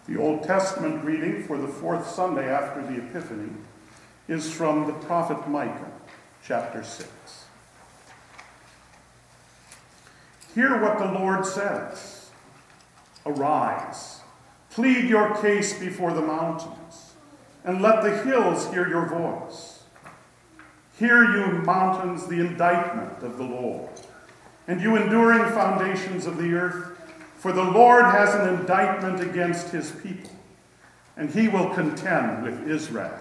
The Old Testament reading for the fourth Sunday after the Epiphany is from the prophet Micah, chapter 6. Hear what the Lord says. Arise, plead your case before the mountains, and let the hills hear your voice. Hear, you mountains, the indictment of the Lord, and you enduring foundations of the earth. For the Lord has an indictment against his people, and he will contend with Israel.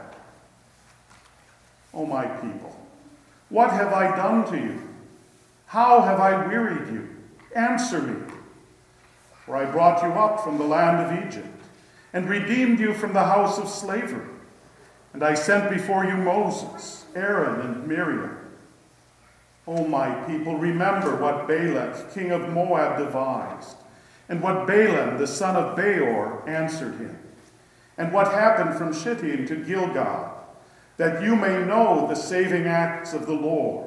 O my people, what have I done to you? How have I wearied you? Answer me. For I brought you up from the land of Egypt, and redeemed you from the house of slavery. And I sent before you Moses, Aaron, and Miriam. O my people, remember what Balak, king of Moab, devised, and what Balaam, the son of Beor, answered him, and what happened from Shittim to Gilgal, that you may know the saving acts of the Lord.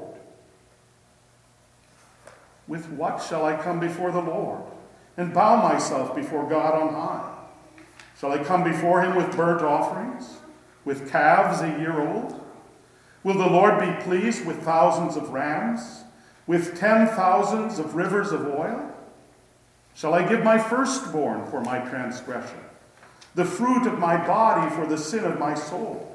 With what shall I come before the Lord, and bow myself before God on high? Shall I come before him with burnt offerings, with calves a year old? Will the Lord be pleased with thousands of rams, with 10,000s of rivers of oil? Shall I give my firstborn for my transgression, the fruit of my body for the sin of my soul?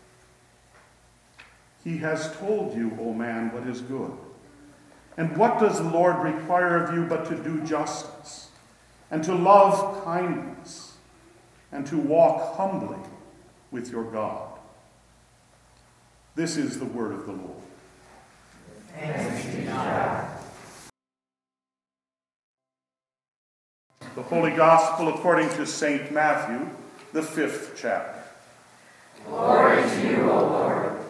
He has told you, O man, what is good. And what does the Lord require of you but to do justice, and to love kindness, and to walk humbly with your God? This is the word of the Lord. Thanks be to God. The Holy Gospel according to St. Matthew, the 5th chapter. Glory to you, O Lord.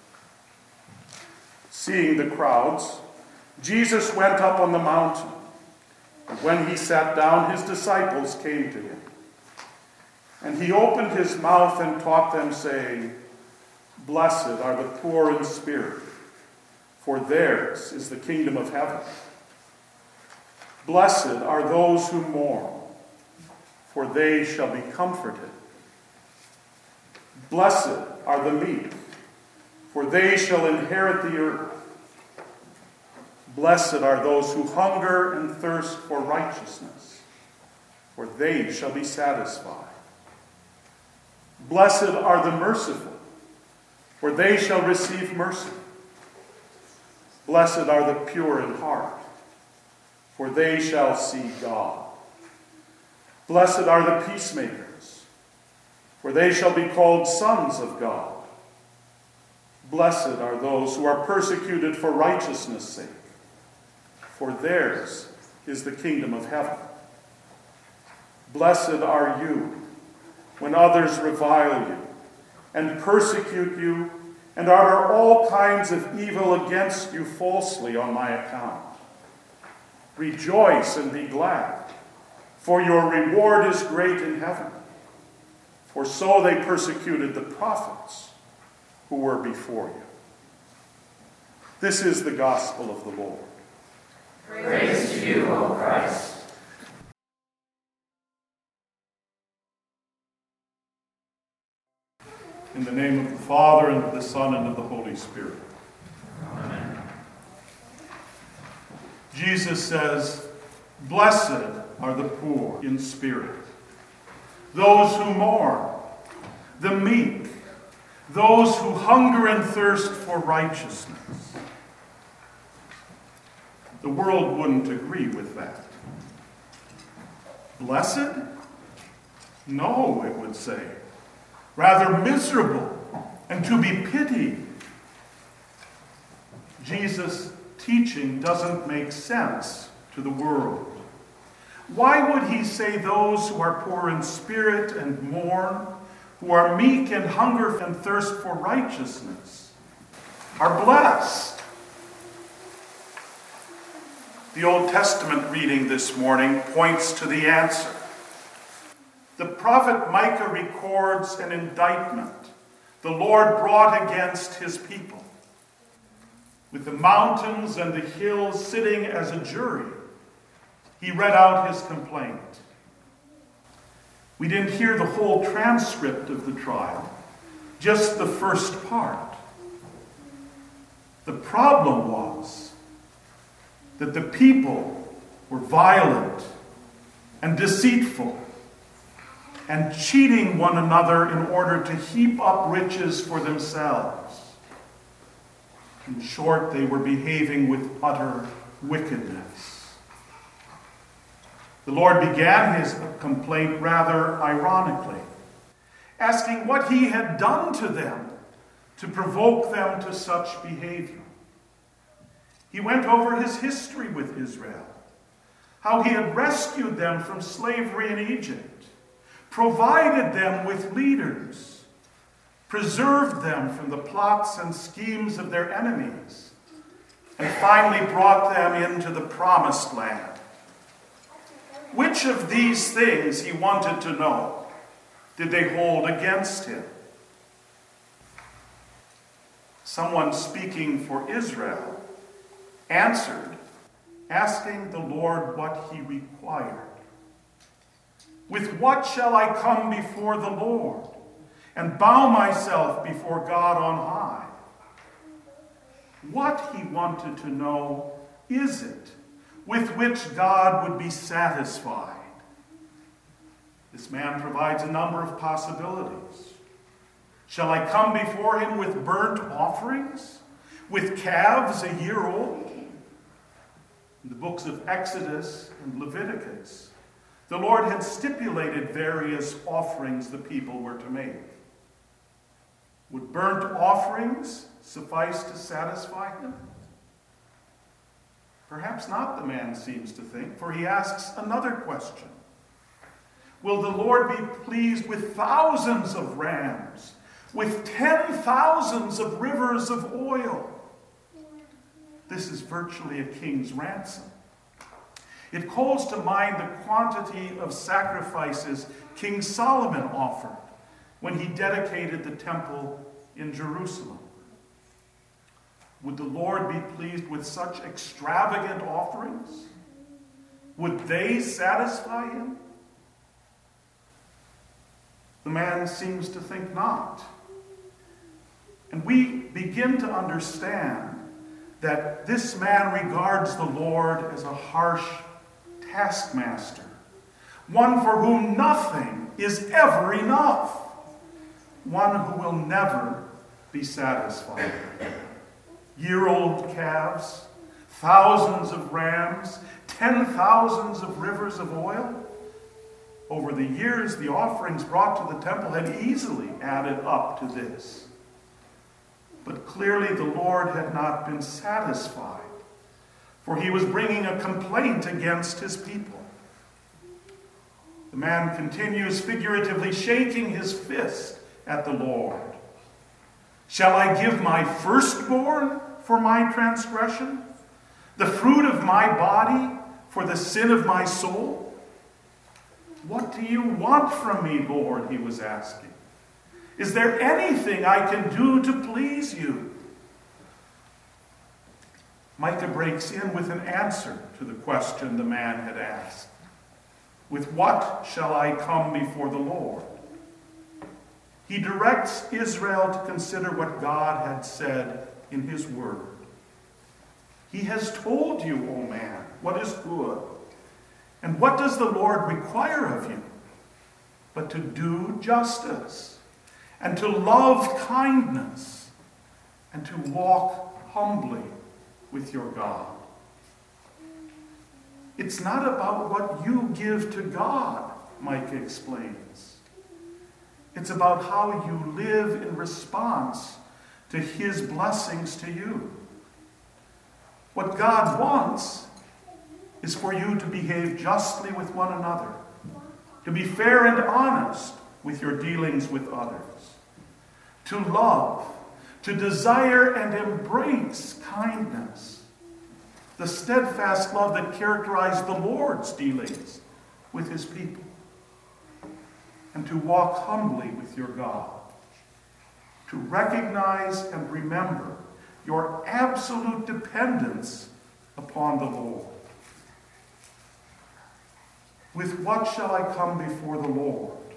Seeing the crowds, Jesus went up on the mountain. And when he sat down, his disciples came to him. And he opened his mouth and taught them, saying, Blessed are the poor in spirit, for theirs is the kingdom of heaven. Blessed are those who mourn, for they shall be comforted. Blessed are the meek, for they shall inherit the earth. Blessed are those who hunger and thirst for righteousness, for they shall be satisfied. Blessed are the merciful, for they shall receive mercy. Blessed are the pure in heart, for they shall see God. Blessed are the peacemakers, for they shall be called sons of God. Blessed are those who are persecuted for righteousness' sake, for theirs is the kingdom of heaven. Blessed are you when others revile you and persecute you and utter all kinds of evil against you falsely on my account. Rejoice and be glad, for your reward is great in heaven. For so they persecuted the prophets who were before you. This is the gospel of the Lord. Praise to you, O Christ. In the name of the Father, and of the Son, and of the Holy Spirit. Amen. Jesus says, Blessed are the poor in spirit, those who mourn, the meek, those who hunger and thirst for righteousness. The world wouldn't agree with that. Blessed? No, it would say. Rather miserable and to be pitied. Jesus' teaching doesn't make sense to the world. Why would he say those who are poor in spirit and mourn, who are meek and hunger and thirst for righteousness, are blessed? The Old Testament reading this morning points to the answer. The prophet Micah records an indictment the Lord brought against his people. With the mountains and the hills sitting as a jury, he read out his complaint. We didn't hear the whole transcript of the trial, just the first part. The problem was that the people were violent and deceitful and cheating one another in order to heap up riches for themselves. In short, they were behaving with utter wickedness. The Lord began his complaint rather ironically, asking what he had done to them to provoke them to such behavior. He went over his history with Israel, how he had rescued them from slavery in Egypt, provided them with leaders, preserved them from the plots and schemes of their enemies, and finally brought them into the promised land. Which of these things, he wanted to know, did they hold against him? Someone speaking for Israel answered, asking the Lord what he required. With what shall I come before the Lord and bow myself before God on high? What he wanted to know is it with which God would be satisfied? This man provides a number of possibilities. Shall I come before him with burnt offerings, with calves a year old? In the books of Exodus and Leviticus, the Lord had stipulated various offerings the people were to make. Would burnt offerings suffice to satisfy him? Perhaps not, the man seems to think, for he asks another question. Will the Lord be pleased with thousands of rams, with 10,000s of rivers of oil? This is virtually a king's ransom. It calls to mind the quantity of sacrifices King Solomon offered when he dedicated the temple in Jerusalem. Would the Lord be pleased with such extravagant offerings? Would they satisfy him? The man seems to think not. And we begin to understand that this man regards the Lord as a harsh taskmaster, one for whom nothing is ever enough, one who will never be satisfied. Year-old calves, thousands of rams, 10,000s of rivers of oil. Over the years, the offerings brought to the temple had easily added up to this. But clearly the Lord had not been satisfied, for he was bringing a complaint against his people. The man continues figuratively shaking his fist at the Lord. Shall I give my firstborn for my transgression, the fruit of my body for the sin of my soul? What do you want from me, Lord? He was asking. Is there anything I can do to please you? Micah breaks in with an answer to the question the man had asked. With what shall I come before the Lord? He directs Israel to consider what God had said in his word. He has told you, O man, what is good. And what does the Lord require of you? But to do justice, and to love kindness, and to walk humbly with your God. It's not about what you give to God, Micah explains. It's about how you live in response to his blessings to you. What God wants is for you to behave justly with one another, to be fair and honest with your dealings with others, to love, to desire and embrace kindness, the steadfast love that characterized the Lord's dealings with his people, and to walk humbly with your God, to recognize and remember your absolute dependence upon the Lord. With what shall I come before the Lord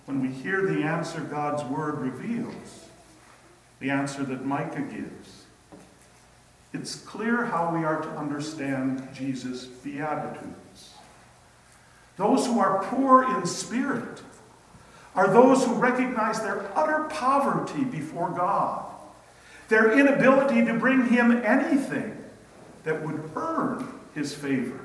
when we hear the answer God's word reveals, the answer that Micah gives, it's clear how we are to understand Jesus' Beatitudes. Those who are poor in spirit are those who recognize their utter poverty before God, their inability to bring him anything that would earn his favor.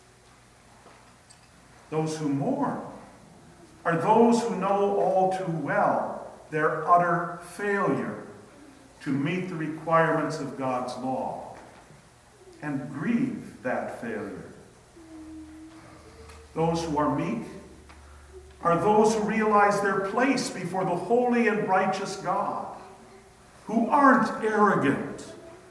Those who mourn are those who know all too well their utter failure to meet the requirements of God's law and grieve that failure. Those who are meek are those who realize their place before the holy and righteous God, who aren't arrogant.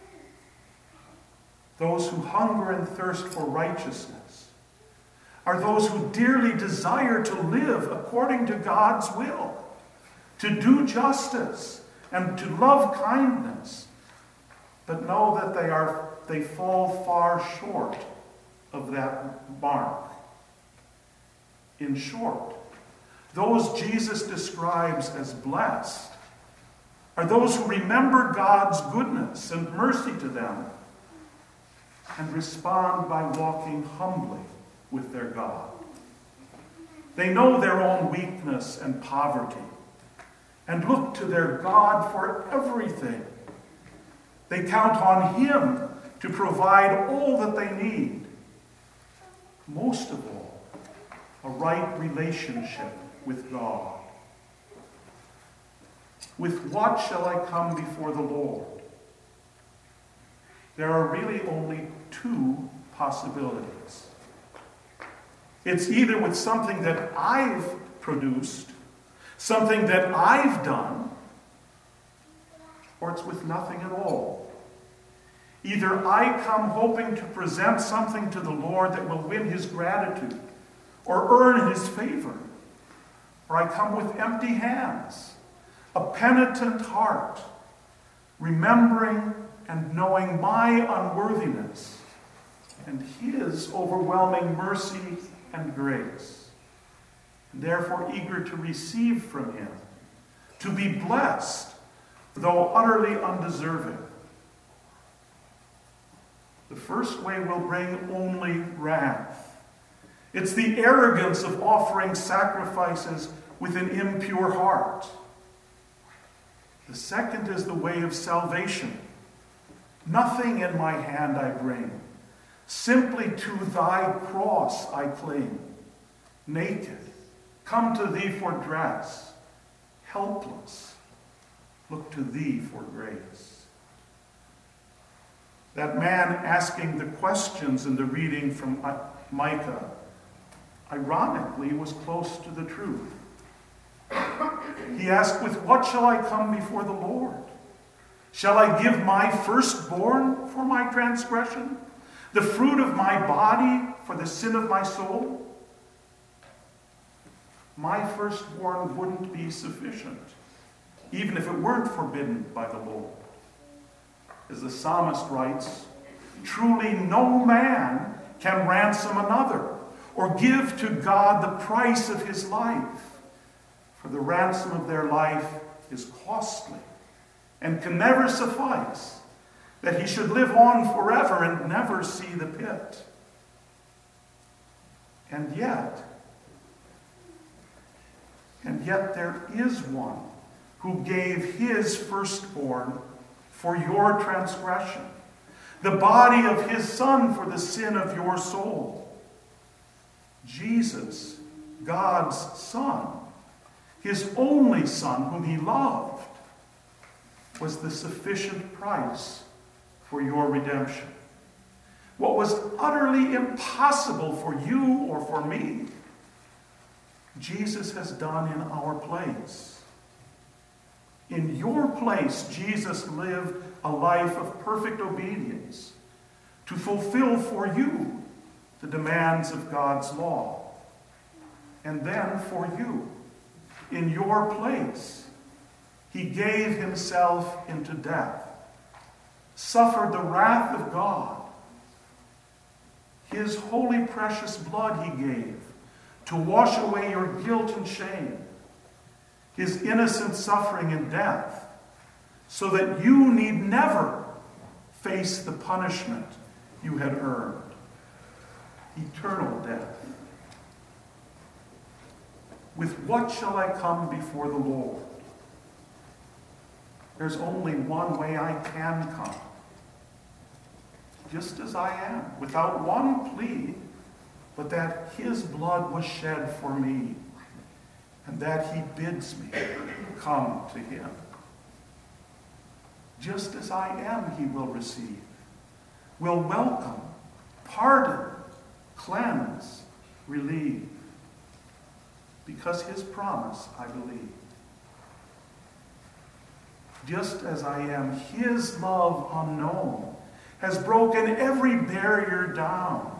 Those who hunger and thirst for righteousness are those who dearly desire to live according to God's will, to do justice and to love kindness, but know that they fall far short of that mark. In short, those Jesus describes as blessed are those who remember God's goodness and mercy to them and respond by walking humbly with their God. They know their own weakness and poverty and look to their God for everything. They count on him to provide all that they need. Most of all, a right relationship with God. With what shall I come before the Lord? There are really only two possibilities. It's either with something that I've produced, something that I've done, or it's with nothing at all. Either I come hoping to present something to the Lord that will win his gratitude or earn his favor, or I come with empty hands, a penitent heart, remembering and knowing my unworthiness and his overwhelming mercy and grace, and therefore eager to receive from him, to be blessed, though utterly undeserving. The first way will bring only wrath. It's the arrogance of offering sacrifices with an impure heart. The second is the way of salvation. Nothing in my hand I bring. Simply to thy cross I cling. Naked, come to thee for dress. Helpless, look to thee for grace. That man asking the questions in the reading from Micah, ironically, was close to the truth. He asked, with what shall I come before the Lord? Shall I give my firstborn for my transgression? The fruit of my body for the sin of my soul? My firstborn wouldn't be sufficient, even if it weren't forbidden by the Lord. As the psalmist writes, truly no man can ransom another or give to God the price of his life. For the ransom of their life is costly and can never suffice, that he should live on forever and never see the pit. And yet there is one who gave his firstborn for your transgression, the body of his Son for the sin of your soul. Jesus, God's Son, his only Son whom he loved, was the sufficient price for your redemption. What was utterly impossible for you or for me, Jesus has done in our place. In your place, Jesus lived a life of perfect obedience to fulfill for you the demands of God's law. And then for you, in your place, he gave himself into death, suffered the wrath of God. His holy, precious blood he gave to wash away your guilt and shame, his innocent suffering and death, so that you need never face the punishment you had earned, eternal death. With what shall I come before the Lord? There's only one way I can come. Just as I am, without one plea, but that his blood was shed for me, and that he bids me come to him. Just as I am, he will receive, will welcome, pardon, cleanse, relieve. Because his promise, I believe. Just as I am, his love unknown has broken every barrier down.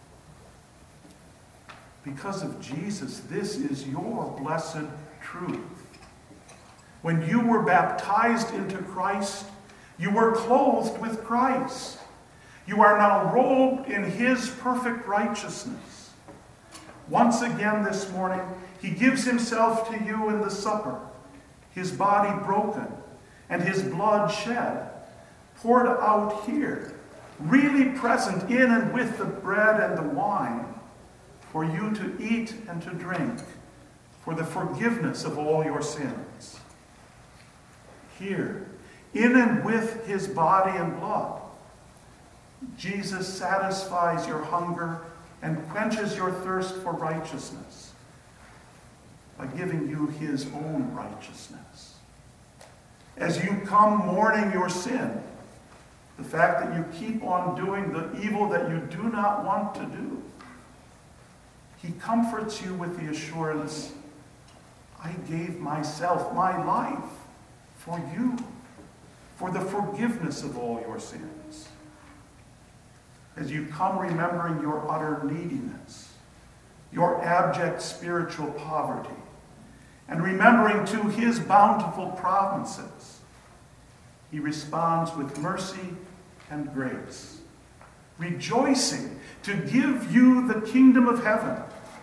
Because of Jesus, this is your blessed truth. When you were baptized into Christ, you were clothed with Christ. You are now robed in his perfect righteousness. Once again this morning, he gives himself to you in the supper, his body broken and his blood shed, poured out here, really present in and with the bread and the wine, for you to eat and to drink, for the forgiveness of all your sins. Here, in and with his body and blood, Jesus satisfies your hunger and quenches your thirst for righteousness by giving you his own righteousness. As you come mourning your sin, the fact that you keep on doing the evil that you do not want to do, he comforts you with the assurance, I gave myself, my life, for you, for the forgiveness of all your sins. As you come remembering your utter neediness, your abject spiritual poverty, and remembering to his bountiful promises, he responds with mercy and grace, rejoicing to give you the kingdom of heaven.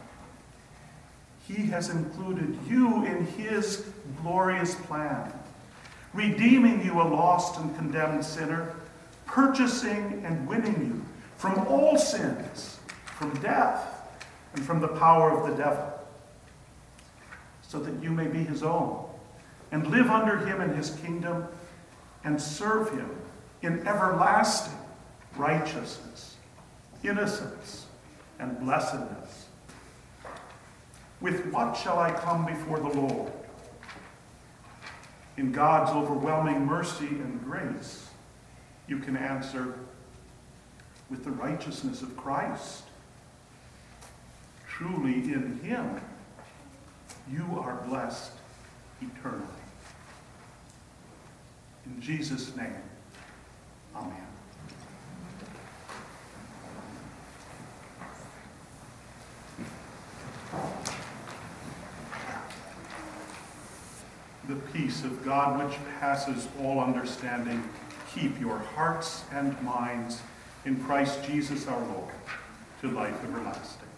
He has included you in his glorious plan, redeeming you, a lost and condemned sinner, purchasing and winning you from all sins, from death, and from the power of the devil, so that you may be his own, and live under him in his kingdom, and serve him in everlasting righteousness, innocence, and blessedness. With what shall I come before the Lord? In God's overwhelming mercy and grace, you can answer, with the righteousness of Christ. Truly in him, you are blessed eternally. In Jesus' name, amen. The peace of God, which passes all understanding, keep your hearts and minds in Christ Jesus our Lord, to life everlasting.